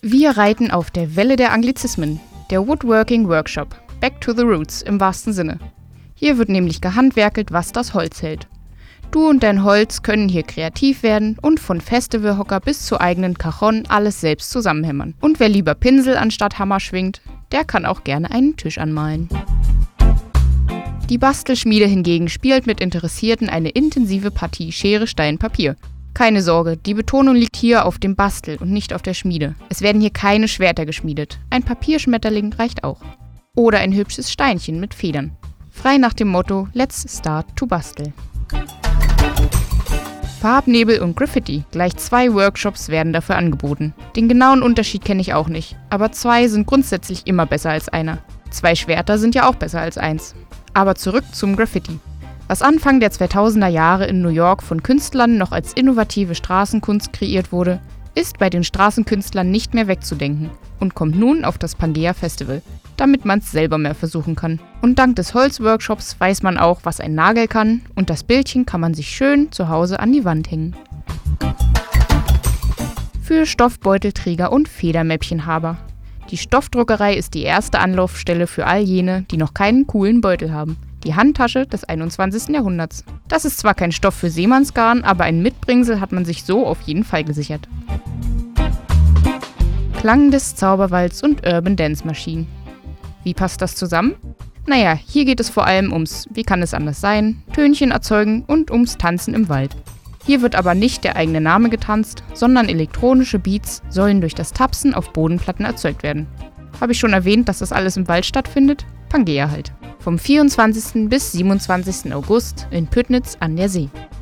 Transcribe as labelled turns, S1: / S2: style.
S1: Wir reiten auf der Welle der Anglizismen, der Woodworking Workshop, Back to the Roots im wahrsten Sinne. Hier wird nämlich gehandwerkelt, was das Holz hält. Du und dein Holz können hier kreativ werden und von Festivalhocker bis zu eigenen Cajon alles selbst zusammenhämmern. Und wer lieber Pinsel anstatt Hammer schwingt, der kann auch gerne einen Tisch anmalen. Die Bastelschmiede hingegen spielt mit Interessierten eine intensive Partie Schere, Stein, Papier. Keine Sorge, die Betonung liegt hier auf dem Bastel und nicht auf der Schmiede. Es werden hier keine Schwerter geschmiedet. Ein Papierschmetterling reicht auch. Oder ein hübsches Steinchen mit Federn. Frei nach dem Motto Let's start to bastel. Farbnebel und Graffiti, gleich 2 Workshops werden dafür angeboten. Den genauen Unterschied kenne ich auch nicht, aber 2 sind grundsätzlich immer besser als einer. 2 Schwerter sind ja auch besser als 1. Aber zurück zum Graffiti. Was Anfang der 2000er Jahre in New York von Künstlern noch als innovative Straßenkunst kreiert wurde, ist bei den Straßenkünstlern nicht mehr wegzudenken und kommt nun auf das Pangea Festival, damit man es selber mehr versuchen kann. Und dank des Holzworkshops weiß man auch, was ein Nagel kann, und das Bildchen kann man sich schön zu Hause an die Wand hängen. Für Stoffbeutelträger und Federmäppchenhaber. Die Stoffdruckerei ist die erste Anlaufstelle für all jene, die noch keinen coolen Beutel haben. Die Handtasche des 21. Jahrhunderts. Das ist zwar kein Stoff für Seemannsgarn, aber ein Mitbringsel hat man sich so auf jeden Fall gesichert. Klang des Zauberwalds und Urban Dance Maschinen. Wie passt das zusammen? Naja, hier geht es vor allem ums, wie kann es anders sein, Tönchen erzeugen und ums Tanzen im Wald. Hier wird aber nicht der eigene Name getanzt, sondern elektronische Beats sollen durch das Tapsen auf Bodenplatten erzeugt werden. Habe ich schon erwähnt, dass das alles im Wald stattfindet? Pangea halt. Vom 24. bis 27. August in Püttnitz an der See.